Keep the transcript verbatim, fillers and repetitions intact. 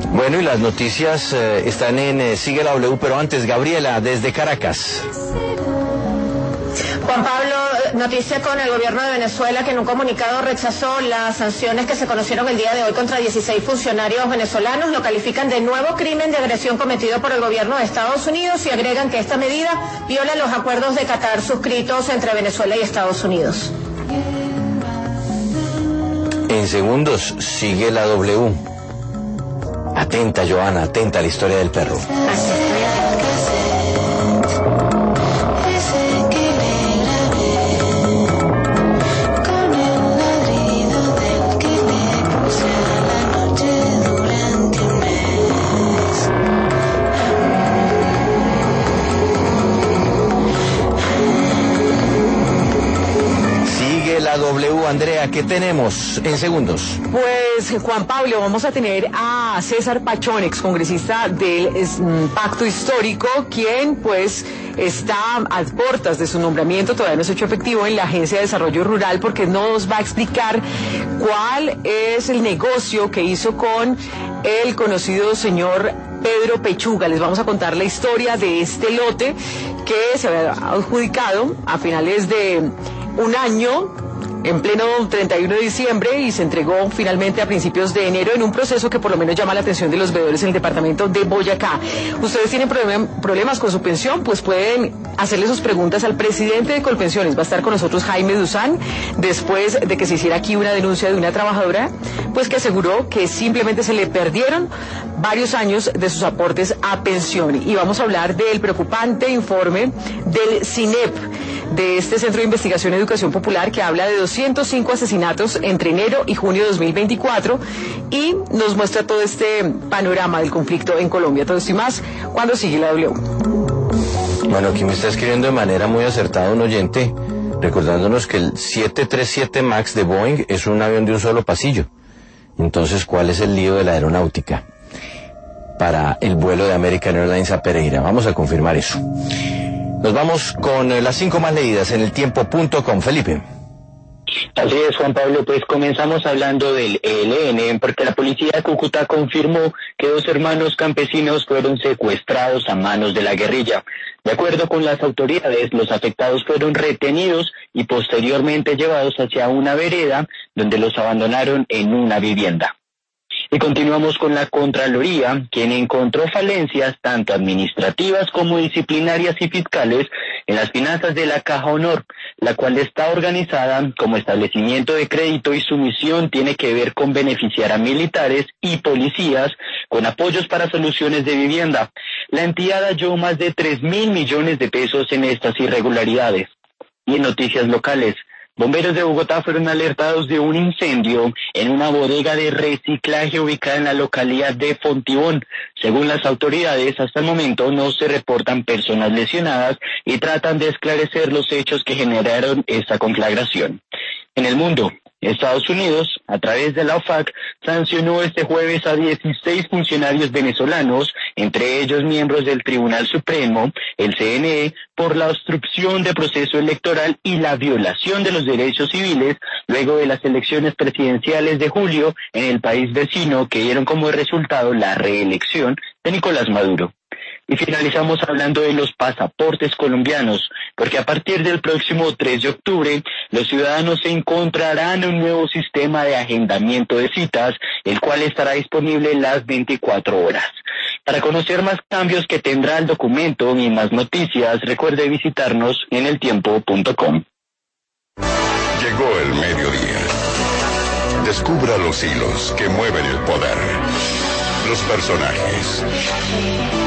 Bueno, y las noticias eh, están en eh, Sigue la W, pero antes, Gabriela, desde Caracas. Juan Pablo, noticia con el gobierno de Venezuela, que en un comunicado rechazó las sanciones que se conocieron el día de hoy contra dieciséis funcionarios venezolanos. Lo califican de nuevo crimen de agresión cometido por el gobierno de Estados Unidos y agregan que esta medida viola los acuerdos de Qatar suscritos entre Venezuela y Estados Unidos. En segundos, sigue la W. Atenta, Joana, atenta a la historia del perro. La W, Andrea, ¿qué tenemos en segundos? Pues, Juan Pablo, vamos a tener a César Pachón, excongresista del um, Pacto Histórico, quien pues está a puertas de su nombramiento, todavía no se ha hecho efectivo en la Agencia de Desarrollo Rural, porque nos va a explicar cuál es el negocio que hizo con el conocido señor Pedro Pechuga. Les vamos a contar la historia de este lote que se había adjudicado a finales de un año, en pleno treinta y uno de diciembre, y se entregó finalmente a principios de enero en un proceso que por lo menos llama la atención de los veedores en el departamento de Boyacá. ¿Ustedes tienen problem- problemas con su pensión? Pues pueden hacerle sus preguntas al presidente de Colpensiones. Va a estar con nosotros Jaime Duzán, después de que se hiciera aquí una denuncia de una trabajadora, pues que aseguró que simplemente se le perdieron varios años de sus aportes a pensión. Y vamos a hablar del preocupante informe del CINEP, de este Centro de Investigación y Educación Popular, que habla de doscientos cinco asesinatos entre enero y junio de dos mil veinticuatro y nos muestra todo este panorama del conflicto en Colombia. Todo esto y más cuando sigue la W. Bueno, aquí me está escribiendo de manera muy acertada un oyente, recordándonos que el siete treinta y siete MAX de Boeing es un avión de un solo pasillo. Entonces, ¿cuál es el lío de la aeronáutica para el vuelo de American Airlines a Pereira? Vamos a confirmar eso. Nos vamos con las cinco más leídas en el tiempo punto com. Felipe. Así es, Juan Pablo, pues comenzamos hablando del E L N, porque la policía de Cúcuta confirmó que dos hermanos campesinos fueron secuestrados a manos de la guerrilla. De acuerdo con las autoridades, los afectados fueron retenidos y posteriormente llevados hacia una vereda donde los abandonaron en una vivienda. Y continuamos con la Contraloría, quien encontró falencias tanto administrativas como disciplinarias y fiscales en las finanzas de la Caja Honor, la cual está organizada como establecimiento de crédito y su misión tiene que ver con beneficiar a militares y policías con apoyos para soluciones de vivienda. La entidad halló más de tres mil millones de pesos en estas irregularidades. Y en noticias locales, bomberos de Bogotá fueron alertados de un incendio en una bodega de reciclaje ubicada en la localidad de Fontibón. Según las autoridades, hasta el momento no se reportan personas lesionadas y tratan de esclarecer los hechos que generaron esta conflagración. En el mundo, Estados Unidos, a través de la O F A C, sancionó este jueves a dieciséis funcionarios venezolanos, entre ellos miembros del Tribunal Supremo, el C N E, por la obstrucción de proceso electoral y la violación de los derechos civiles luego de las elecciones presidenciales de julio en el país vecino, que dieron como resultado la reelección de Nicolás Maduro. Y finalizamos hablando de los pasaportes colombianos, porque a partir del próximo tres de octubre, los ciudadanos se encontrarán un nuevo sistema de agendamiento de citas, el cual estará disponible las veinticuatro horas. Para conocer más cambios que tendrá el documento y más noticias, recuerde visitarnos en el tiempo punto com. Llegó el mediodía. Descubra los hilos que mueven el poder, los personajes,